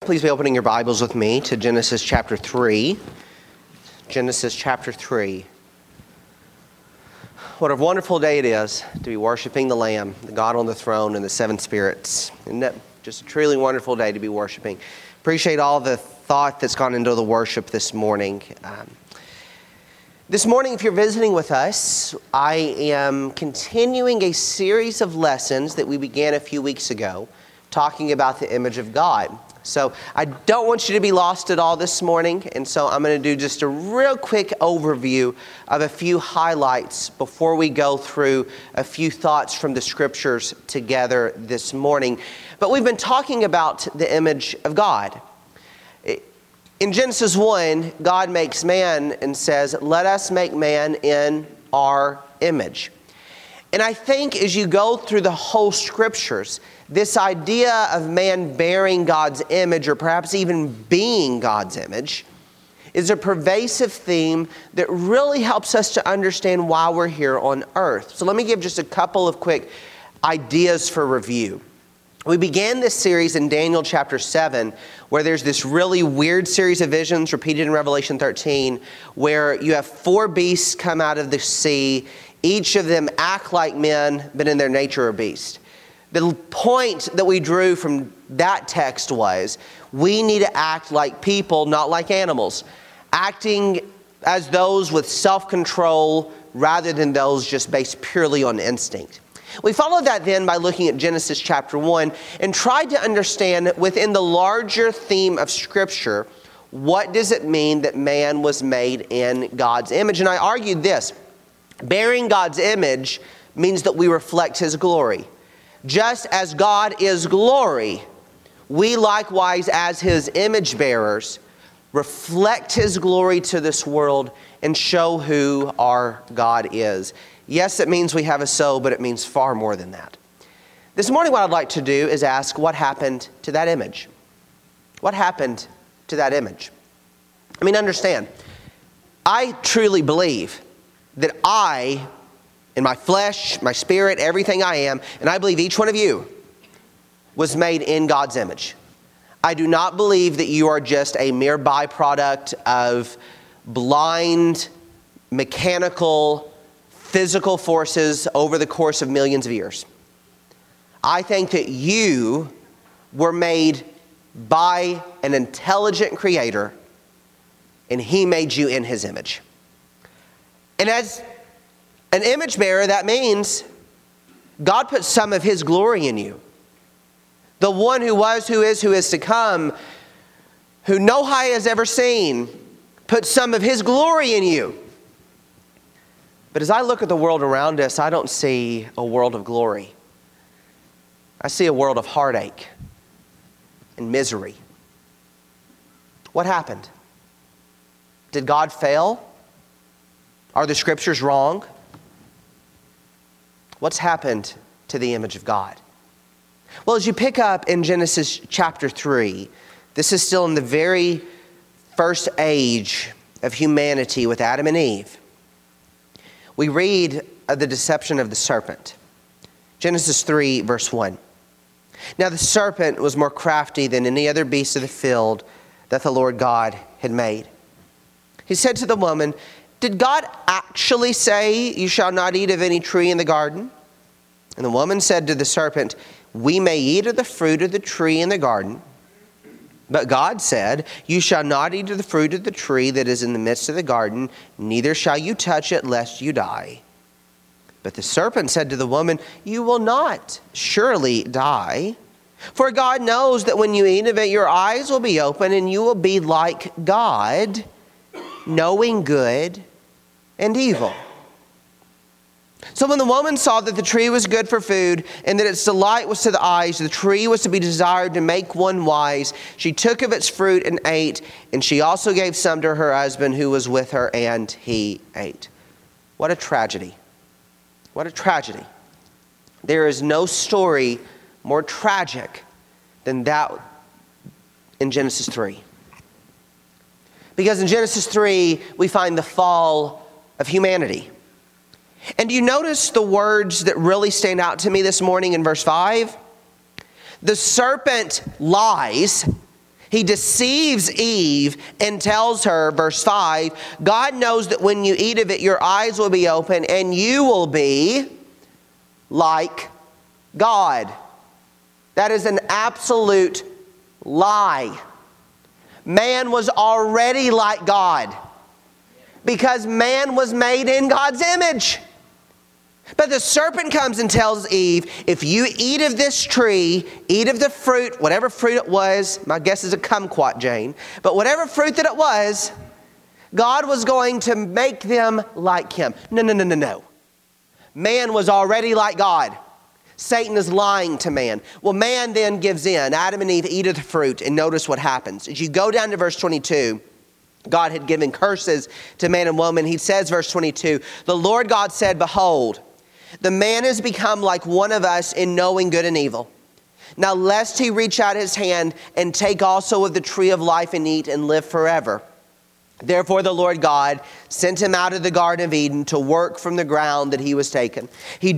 please be opening your Bibles with me to Genesis chapter 3. Genesis chapter 3. What a wonderful day it is to be worshiping the Lamb, the God on the throne, and the seven spirits. Isn't that just a truly wonderful day to be worshiping? Appreciate all the thought that's gone into the worship this morning. This morning, if you're visiting with us, I am continuing a series of lessons that we began a few weeks ago, talking about the image of God. So I don't want you to be lost at all this morning, and so I'm going to do just a real quick overview of a few highlights before we go through a few thoughts from the scriptures together this morning. But we've been talking about the image of God. In Genesis 1, God makes man and says, "Let us make man in our image." And I think as you go through the whole scriptures, this idea of man bearing God's image, or perhaps even being God's image, is a pervasive theme that really helps us to understand why we're here on earth. So let me give just a couple of quick ideas for review. We began this series in Daniel chapter 7, where there's this really weird series of visions repeated in Revelation 13, where you have four beasts come out of the sea. Each of them act like men, but in their nature are beasts. The point that we drew from that text was we need to act like people, not like animals. Acting as those with self-control rather than those just based purely on instinct. We followed that then by looking at Genesis chapter 1 and tried to understand within the larger theme of Scripture, what does it mean that man was made in God's image? And I argued this: bearing God's image means that we reflect His glory. Just as God is glory, we likewise, as His image bearers, reflect His glory to this world and show who our God is. Yes, it means we have a soul, but it means far more than that. This morning, what I'd like to do is ask, what happened to that image? What happened to that image? I mean, understand, I truly believe that I, in my flesh, my spirit, everything I am, and I believe each one of you was made in God's image. I do not believe that you are just a mere byproduct of blind, mechanical, physical forces over the course of millions of years. I think that you were made by an intelligent creator, and He made you in His image. And as an image bearer, that means God put some of His glory in you. The one who was, who is to come, who no eye has ever seen, put some of His glory in you. But as I look at the world around us, I don't see a world of glory. I see a world of heartache and misery. What happened? Did God fail? Are the scriptures wrong? What's happened to the image of God? Well, as you pick up in Genesis chapter 3, this is still in the very first age of humanity with Adam and Eve. We read of the deception of the serpent. Genesis 3, verse 1. Now the serpent was more crafty than any other beast of the field that the Lord God had made. He said to the woman, "Did God actually say, 'You shall not eat of any tree in the garden'?" And the woman said to the serpent, "We may eat of the fruit of the tree in the garden. But God said, 'You shall not eat of the fruit of the tree that is in the midst of the garden, neither shall you touch it, lest you die.' But the serpent said to the woman, 'You will not surely die. For God knows that when you eat of it, your eyes will be open, and you will be like God, knowing good and evil.' So when the woman saw that the tree was good for food, and that its delight was to the eyes, the tree was to be desired to make one wise, she took of its fruit and ate, and she also gave some to her husband who was with her, and he ate." What a tragedy. What a tragedy. There is no story more tragic than that in Genesis 3. Because in Genesis 3, we find the fall of humanity. And do you notice the words that really stand out to me this morning in verse 5? The serpent lies, He deceives Eve and tells her, verse 5, God knows that when you eat of it, your eyes will be open and you will be like God. That is an absolute lie. Man was already like God because man was made in God's image. But the serpent comes and tells Eve, if you eat of this tree, eat of the fruit, whatever fruit it was, my guess is a kumquat, Jane, but whatever fruit that it was, God was going to make them like Him. No. Man was already like God. Satan is lying to man. Well, man then gives in. Adam and Eve eat of the fruit, and notice what happens. As you go down to verse 22, God had given curses to man and woman. He says, verse 22, the Lord God said, behold, the man has become like one of us in knowing good and evil. Now lest he reach out his hand and take also of the tree of life and eat and live forever. Therefore the Lord God sent him out of the Garden of Eden to work from the ground that he was taken. I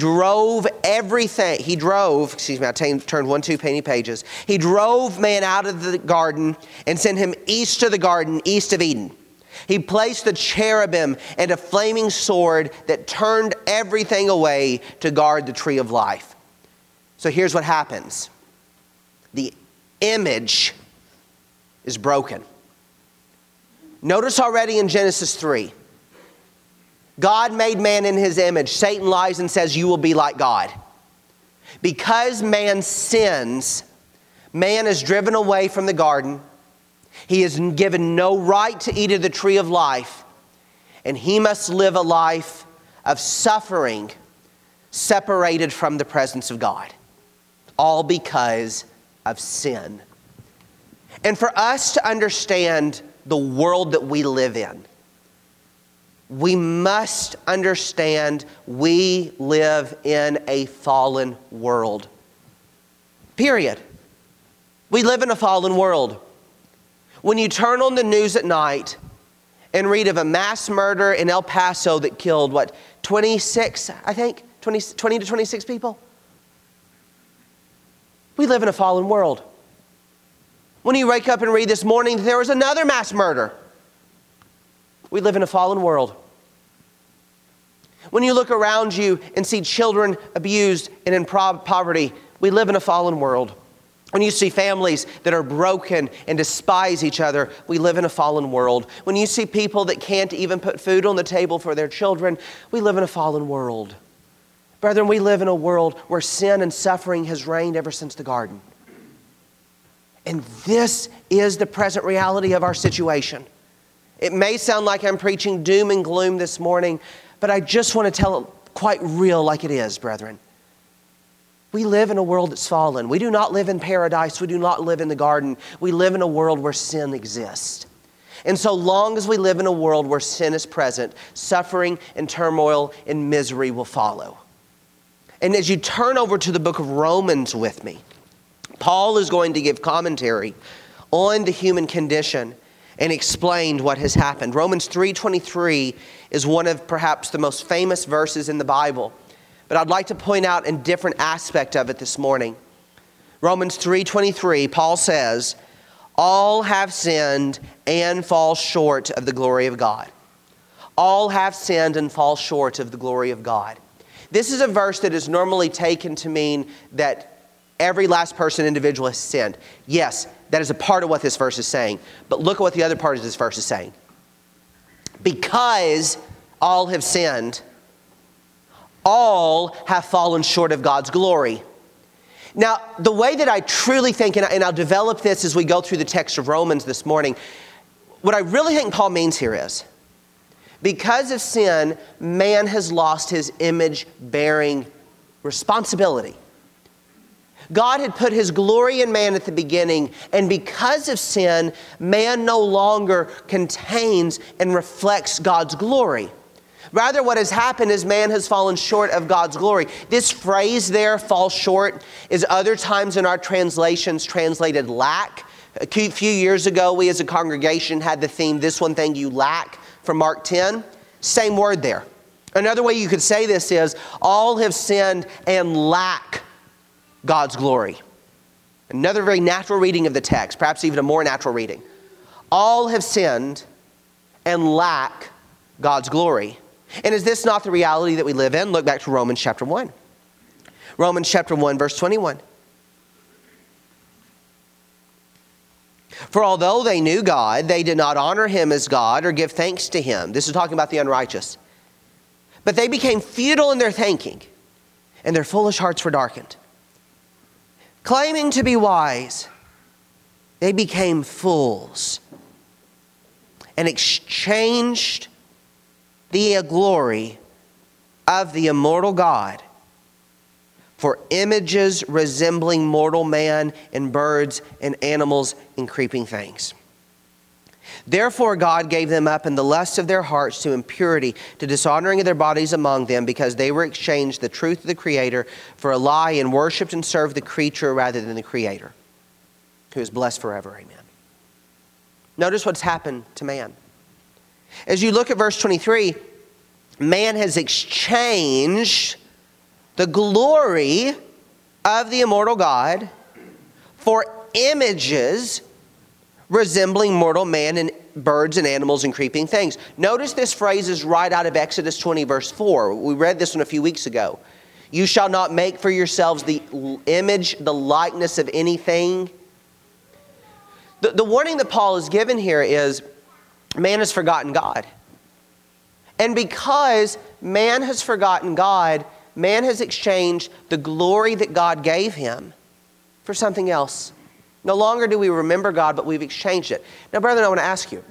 turned 2 pages. He drove man out of the garden and sent him east of the garden, east of Eden. He placed the cherubim and a flaming sword that turned everything away to guard the tree of life. So here's what happens. The image is broken. Notice already in Genesis 3, God made man in His image. Satan lies and says, you will be like God. Because man sins, man is driven away from the garden. He is given no right to eat of the tree of life, and he must live a life of suffering, separated from the presence of God, all because of sin. And for us to understand the world that we live in, we must understand we live in a fallen world. Period. We live in a fallen world. When you turn on the news at night and read of a mass murder in El Paso that killed, 26, I think? 20 to 26 people? We live in a fallen world. When you wake up and read this morning that there was another mass murder, we live in a fallen world. When you look around you and see children abused and in poverty, we live in a fallen world. When you see families that are broken and despise each other, we live in a fallen world. When you see people that can't even put food on the table for their children, we live in a fallen world. Brethren, we live in a world where sin and suffering has reigned ever since the garden. And this is the present reality of our situation. It may sound like I'm preaching doom and gloom this morning, but I just want to tell it quite real like it is, brethren. We live in a world that's fallen. We do not live in paradise. We do not live in the garden. We live in a world where sin exists. And so long as we live in a world where sin is present, suffering and turmoil and misery will follow. And as you turn over to the book of Romans with me, Paul is going to give commentary on the human condition and explain what has happened. Romans 3:23 is one of perhaps the most famous verses in the Bible. But I'd like to point out a different aspect of it this morning. Romans 3:23, Paul says, all have sinned and fall short of the glory of God. All have sinned and fall short of the glory of God. This is a verse that is normally taken to mean that every last person, individual has sinned. Yes, that is a part of what this verse is saying. But look at what the other part of this verse is saying. Because all have sinned, all have fallen short of God's glory. Now, the way that I truly think, and I'll develop this as we go through the text of Romans this morning, what I really think Paul means here is, because of sin, man has lost his image-bearing responsibility. God had put His glory in man at the beginning, and because of sin, man no longer contains and reflects God's glory. Rather, what has happened is man has fallen short of God's glory. This phrase there, fall short, is other times in our translations translated lack. A few years ago, we as a congregation had the theme, this one thing you lack, from Mark 10. Same word there. Another way you could say this is, all have sinned and lack God's glory. Another very natural reading of the text, perhaps even a more natural reading. All have sinned and lack God's glory. And is this not the reality that we live in? Look back to Romans chapter 1. Romans chapter 1, verse 21. For although they knew God, they did not honor him as God or give thanks to him. This is talking about the unrighteous. But they became futile in their thinking, and their foolish hearts were darkened. Claiming to be wise, they became fools and exchanged the glory of the immortal God for images resembling mortal man and birds and animals and creeping things. Therefore God gave them up in the lust of their hearts to impurity, to dishonoring of their bodies among them, because they were exchanged the truth of the Creator for a lie, and worshipped and served the creature rather than the Creator, who is blessed forever. Amen. Notice what's happened to man. As you look at verse 23, man has exchanged the glory of the immortal God for images resembling mortal man and birds and animals and creeping things. Notice this phrase is right out of Exodus 20, verse 4. We read this one a few weeks ago. You shall not make for yourselves the image, the likeness of anything. The warning that Paul is given here is man has forgotten God. And because man has forgotten God, man has exchanged the glory that God gave him for something else. No longer do we remember God, but we've exchanged it. Now, brethren, I want to ask you,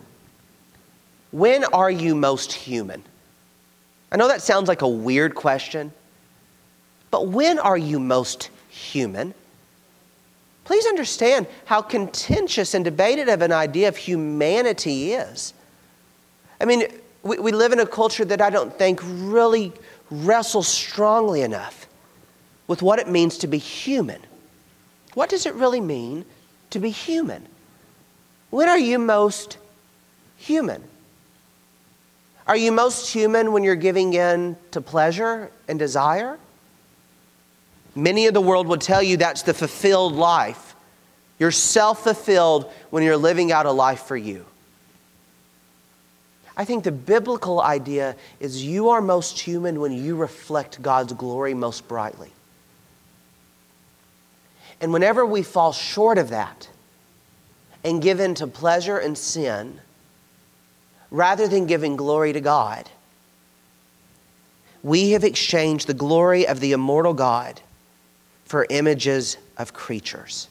when are you most human? I know that sounds like a weird question, but when are you most human? Please understand how contentious and debated of an idea of humanity is. I mean, we live in a culture that I don't think really wrestles strongly enough with what it means to be human. What does it really mean to be human? When are you most human? Are you most human when you're giving in to pleasure and desire? Many of the world would tell you that's the fulfilled life. You're self-fulfilled when you're living out a life for you. I think the biblical idea is you are most human when you reflect God's glory most brightly. And whenever we fall short of that and give in to pleasure and sin, rather than giving glory to God, we have exchanged the glory of the immortal God for images of creatures,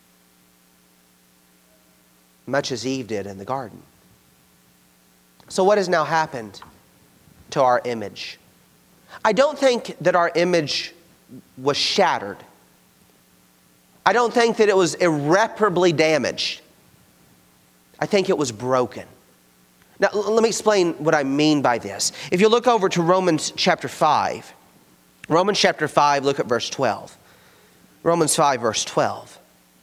much as Eve did in the garden. So what has now happened to our image? I don't think that our image was shattered. I don't think that it was irreparably damaged. I think it was broken. Now, let me explain what I mean by this. If you look over to Romans chapter 5, look at verse 12. Romans 5, verse 12.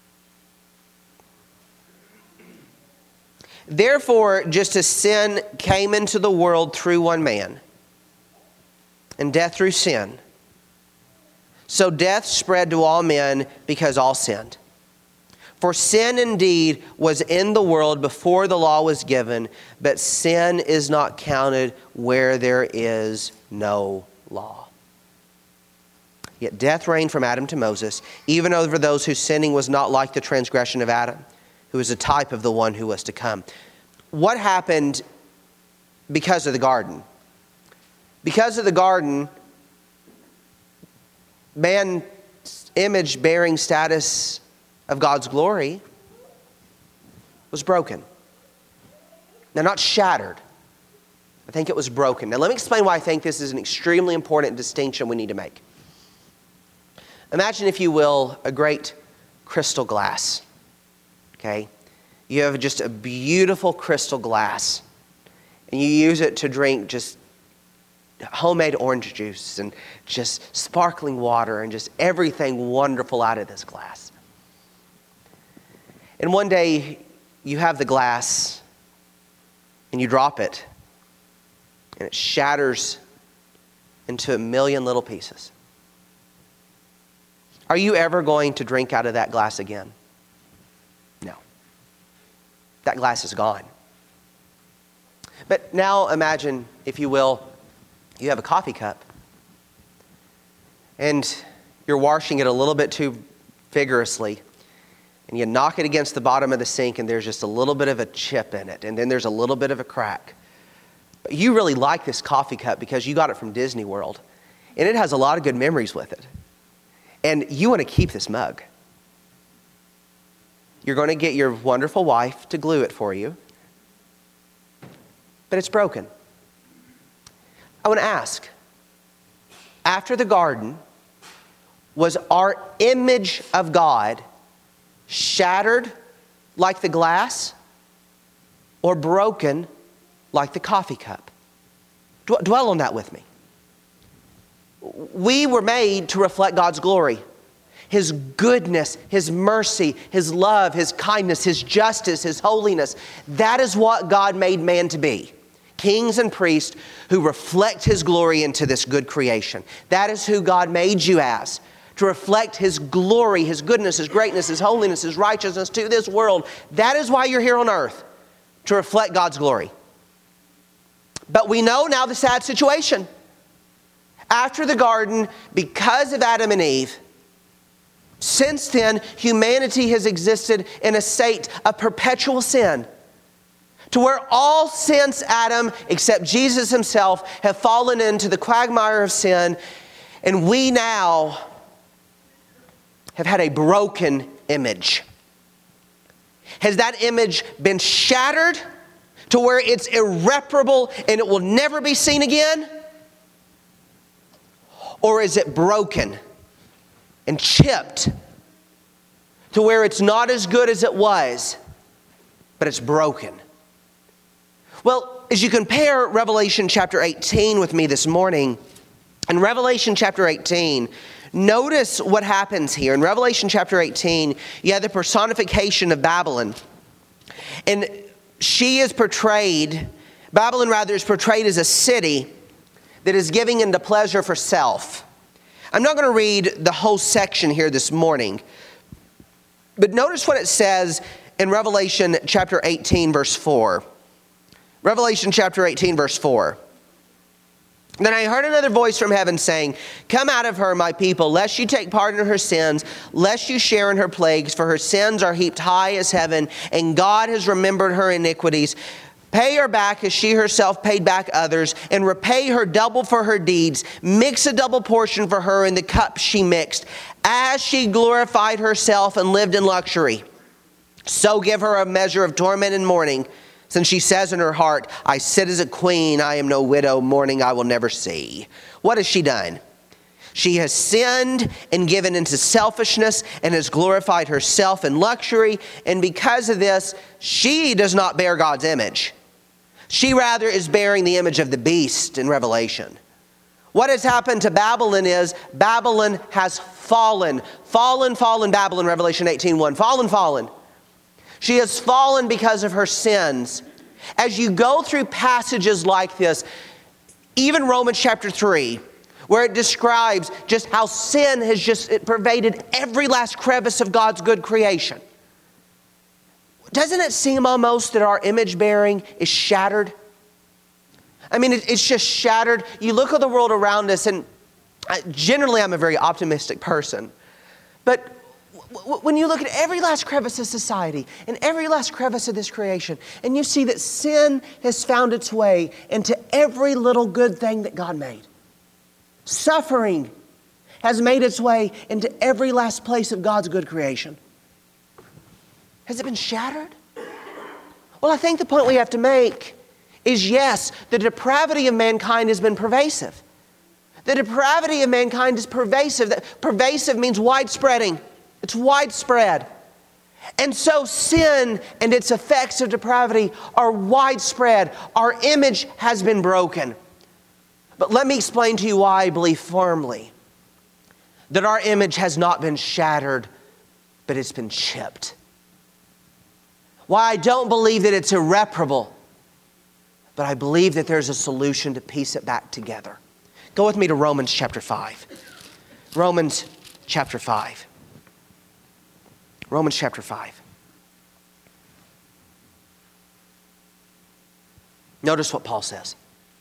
Therefore, just as sin came into the world through one man, and death through sin, so death spread to all men because all sinned. For sin indeed was in the world before the law was given, but sin is not counted where there is no law. Yet death reigned from Adam to Moses, even over those whose sinning was not like the transgression of Adam, who is a type of the one who was to come. What happened because of the garden? Because of the garden, man's image-bearing status of God's glory was broken. Now, not shattered. I think it was broken. Now, let me explain why I think this is an extremely important distinction we need to make. Imagine, if you will, a great crystal glass. Okay? You have just a beautiful crystal glass, and you use it to drink just homemade orange juice and just sparkling water and just everything wonderful out of this glass. And one day, you have the glass, and you drop it, and it shatters into a million little pieces. Are you ever going to drink out of that glass again? No. That glass is gone. But now imagine, if you will, you have a coffee cup and you're washing it a little bit too vigorously, and you knock it against the bottom of the sink and there's just a little bit of a chip in it, and then there's a little bit of a crack. But you really like this coffee cup because you got it from Disney World, and it has a lot of good memories with it. And you want to keep this mug. You're going to get your wonderful wife to glue it for you, but it's broken. I want to ask, after the garden, was our image of God shattered like the glass or broken like the coffee cup? Dwell on that with me. We were made to reflect God's glory, His goodness, His mercy, His love, His kindness, His justice, His holiness. That is what God made man to be. Kings and priests who reflect His glory into this good creation. That is who God made you as. To reflect His glory, His goodness, His greatness, His holiness, His righteousness to this world. That is why you're here on earth, to reflect God's glory. But we know now the sad situation. After the garden, because of Adam and Eve, since then, humanity has existed in a state of perpetual sin, to where all since Adam, except Jesus Himself, have fallen into the quagmire of sin, and we now have had a broken image. Has that image been shattered to where it's irreparable and it will never be seen again? Or is it broken and chipped to where it's not as good as it was, but it's broken? Well, as you compare Revelation chapter 18 with me this morning, in Revelation chapter 18, notice what happens here. In Revelation chapter 18, you have the personification of Babylon. And she is portrayed, Babylon rather, is portrayed as a city that is giving into pleasure for self. I'm not going to read the whole section here this morning, but notice what it says in Revelation chapter 18, verse 4. Revelation chapter 18, verse 4. Then I heard another voice from heaven saying, "Come out of her, my people, lest you take part in her sins, lest you share in her plagues, for her sins are heaped high as heaven, and God has remembered her iniquities. Pay her back as she herself paid back others, and repay her double for her deeds. Mix a double portion for her in the cup she mixed. As she glorified herself and lived in luxury, so give her a measure of torment and mourning. Since she says in her heart, I sit as a queen, I am no widow, mourning I will never see." What has she done? She has sinned and given into selfishness and has glorified herself in luxury. And because of this, she does not bear God's image. She rather is bearing the image of the beast in Revelation. What has happened to Babylon is Babylon has fallen. Fallen, Babylon, Revelation 18:1. Fallen. She has fallen because of her sins. As you go through passages like this, even Romans chapter 3, where it describes just how sin has it pervaded every last crevice of God's good creation. Doesn't it seem almost that our image bearing is shattered? I mean, it's just shattered. You look at the world around us, and generally I'm a very optimistic person. But when you look at every last crevice of society and every last crevice of this creation, and you see that sin has found its way into every little good thing that God made. Suffering has made its way into every last place of God's good creation. Has it been shattered? Well, I think the point we have to make is yes, the depravity of mankind has been pervasive. The depravity of mankind is pervasive. Pervasive means widespreading. It's widespread. And so sin and its effects of depravity are widespread. Our image has been broken. But let me explain to you why I believe firmly that our image has not been shattered, but it's been chipped. Why I don't believe that it's irreparable, but I believe that there's a solution to piece it back together. Go with me to Romans chapter 5. Romans chapter 5. Romans chapter 5. Notice what Paul says.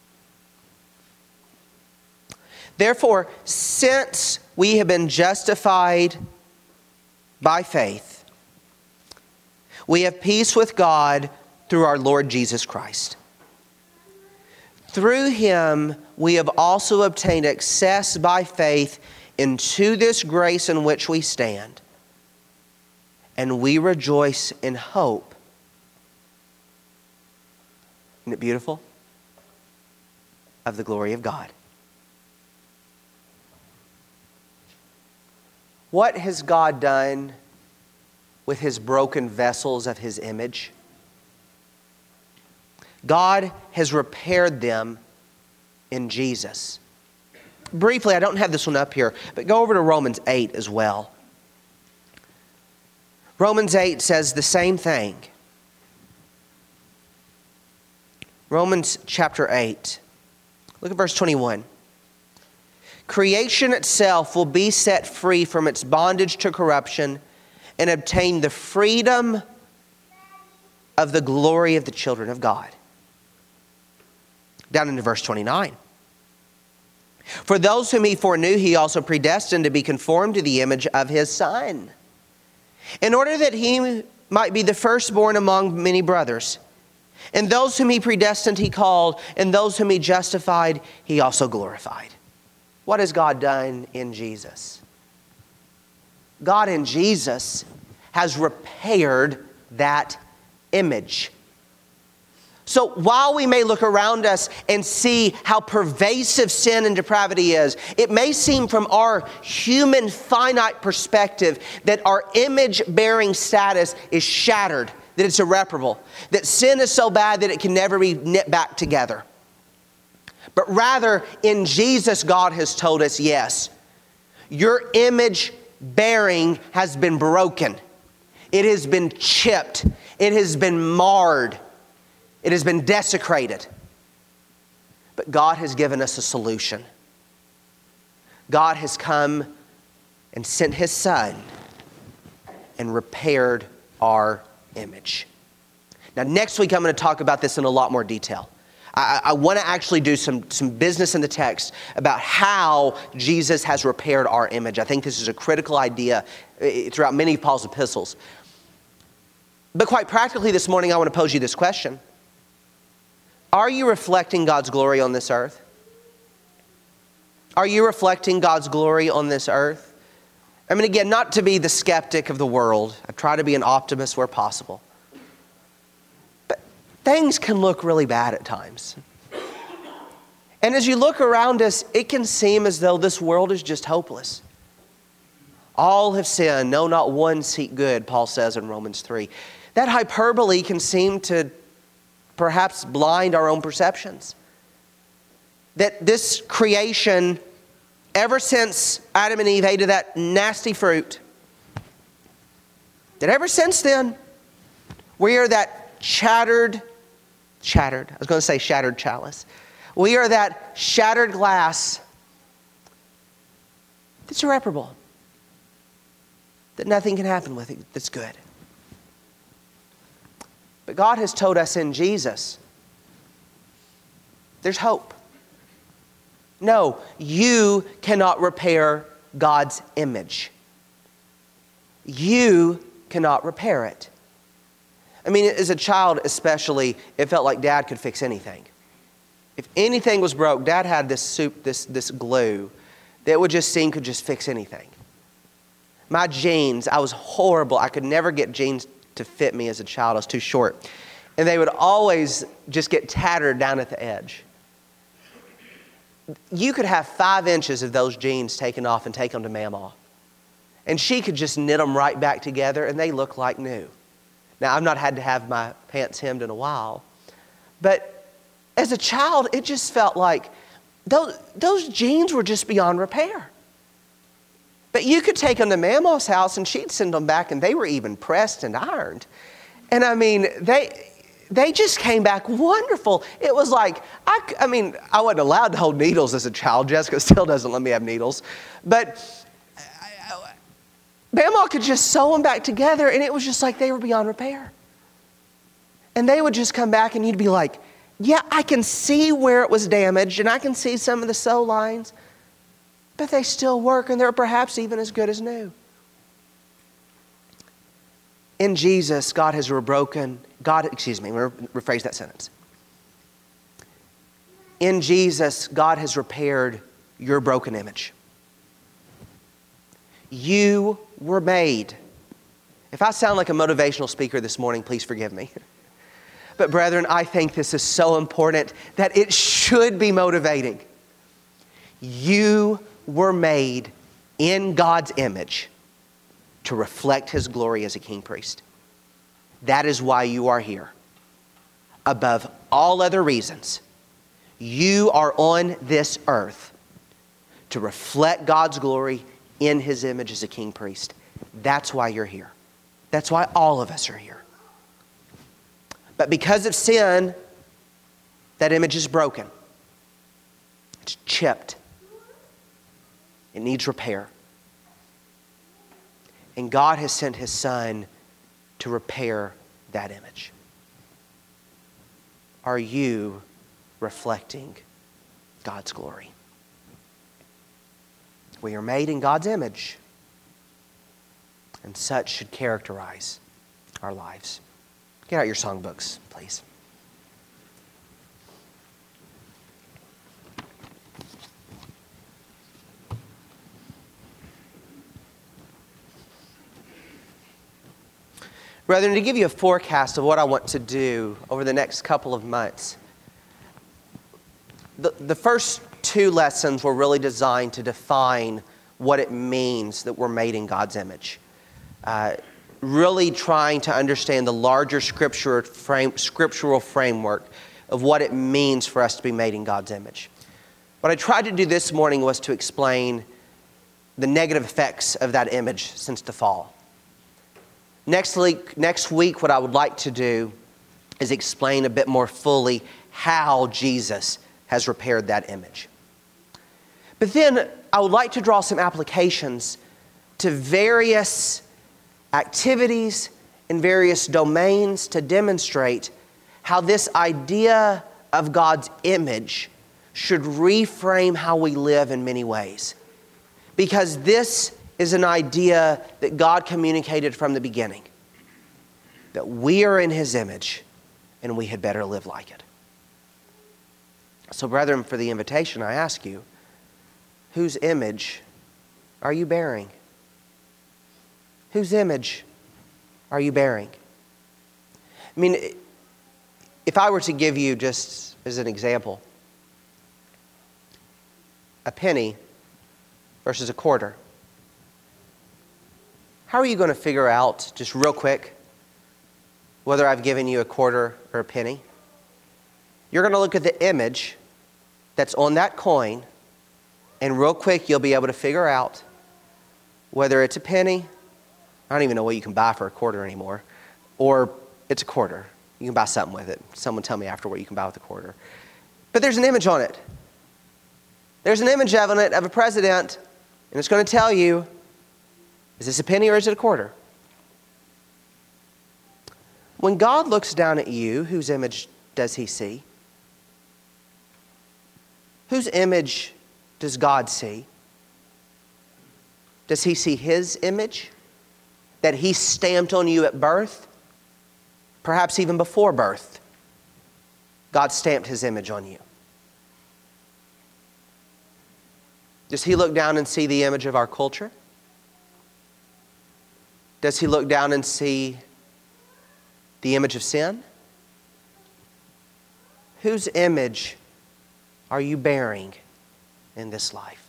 Therefore, since we have been justified by faith, we have peace with God through our Lord Jesus Christ. Through him, we have also obtained access by faith into this grace in which we stand, and we rejoice in hope. Isn't it beautiful? Of the glory of God. What has God done with his broken vessels of his image? God has repaired them in Jesus. Briefly, I don't have this one up here, but go over to Romans 8 as well. Romans 8 says the same thing. Romans chapter 8. Look at verse 21. Creation itself will be set free from its bondage to corruption and obtain the freedom of the glory of the children of God. Down into verse 29. For those whom he foreknew, he also predestined to be conformed to the image of his Son, in order that he might be the firstborn among many brothers. And those whom he predestined, he called, and those whom he justified, he also glorified. What has God done in Jesus? God in Jesus has repaired that image. So while we may look around us and see how pervasive sin and depravity is, it may seem from our human finite perspective that our image-bearing status is shattered, that it's irreparable, that sin is so bad that it can never be knit back together. But rather, in Jesus, God has told us, yes, your image-bearing has been broken. It has been chipped. It has been marred. It has been desecrated. But God has given us a solution. God has come and sent his Son and repaired our image. Now, next week I'm going to talk about this in a lot more detail. I want to actually do some business in the text about how Jesus has repaired our image. I think this is a critical idea throughout many of Paul's epistles. But quite practically this morning, I want to pose you this question. Are you reflecting God's glory on this earth? Are you reflecting God's glory on this earth? I mean, again, not to be the skeptic of the world. I try to be an optimist where possible. But things can look really bad at times. And as you look around us, it can seem as though this world is just hopeless. All have sinned, no, not one seek good, Paul says in Romans 3. That hyperbole can seem to perhaps blind our own perceptions. That this creation, ever since Adam and Eve ate of that nasty fruit, that ever since then, we are that shattered chalice. We are that shattered glass that's irreparable. That nothing can happen with it that's good. But God has told us in Jesus, there's hope. No, you cannot repair God's image. You cannot repair it. I mean, as a child especially, it felt like Dad could fix anything. If anything was broke, Dad had this glue that would just seem could just fix anything. My jeans, I was horrible. I could never get jeans to fit me as a child. I was too short. And they would always just get tattered down at the edge. You could have 5 inches of those jeans taken off and take them to Mamaw. And she could just knit them right back together and they look like new. Now, I've not had to have my pants hemmed in a while. But as a child, it just felt like those jeans were just beyond repair. But you could take them to Mamaw's house and she'd send them back and they were even pressed and ironed. And I mean, they just came back wonderful. It was like, I wasn't allowed to hold needles as a child. Jessica still doesn't let me have needles. But Grandma could just sew them back together, and it was just like they were beyond repair. And they would just come back, and you'd be like, yeah, I can see where it was damaged, and I can see some of the sew lines, but they still work, and they're perhaps even as good as new. In Jesus, let me rephrase that sentence. In Jesus, God has repaired your broken image. You were made. If I sound like a motivational speaker this morning, please forgive me. But brethren, I think this is so important that it should be motivating. You were made in God's image to reflect His glory as a king priest. That is why you are here. Above all other reasons, you are on this earth to reflect God's glory in His image as a king priest. That's why you're here. That's why all of us are here. But because of sin, that image is broken. It's chipped. It needs repair. And God has sent His Son to repair that image. Are you reflecting God's glory? We are made in God's image, and such should characterize our lives. Get out your songbooks, please. Brethren, to give you a forecast of what I want to do over the next couple of months, the first two lessons were really designed to define what it means that we're made in God's image. Really trying to understand the larger scriptural framework of what it means for us to be made in God's image. What I tried to do this morning was to explain the negative effects of that image since the fall. Next week, what I would like to do is explain a bit more fully how Jesus has repaired that image. But then I would like to draw some applications to various activities in various domains to demonstrate how this idea of God's image should reframe how we live in many ways. Because this is an idea that God communicated from the beginning, that we are in His image and we had better live like it. So, brethren, for the invitation, I ask you, whose image are you bearing? Whose image are you bearing? I mean, if I were to give you, just as an example, a penny versus a quarter, how are you going to figure out, just real quick, whether I've given you a quarter or a penny? You're going to look at the image that's on that coin, and real quick you'll be able to figure out whether it's a penny. I don't even know what you can buy for a quarter anymore, or it's a quarter. You can buy something with it. Someone tell me after what you can buy with a quarter. But there's an image on it. There's an image on it of a president, and it's going to tell you, is this a penny or is it a quarter? When God looks down at you, whose image does He see? Whose image does God see? Does He see His image that He stamped on you at birth? Perhaps even before birth, God stamped His image on you. Does He look down and see the image of our culture? Does He look down and see the image of sin? Whose image are you bearing in this life?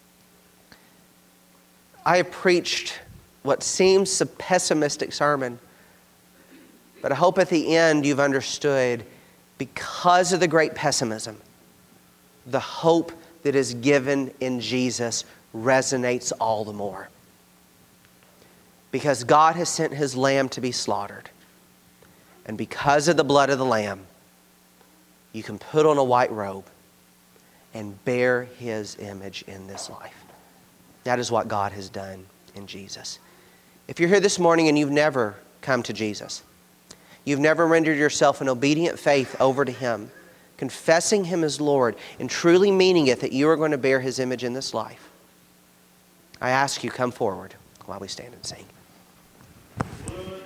I have preached what seems a pessimistic sermon, but I hope at the end you've understood, because of the great pessimism, the hope that is given in Jesus resonates all the more. Because God has sent His Lamb to be slaughtered. And because of the blood of the Lamb, you can put on a white robe and bear His image in this life. That is what God has done in Jesus. If you're here this morning and you've never come to Jesus, you've never rendered yourself in obedient faith over to Him, confessing Him as Lord and truly meaning it that you are going to bear His image in this life, I ask you, come forward while we stand and sing.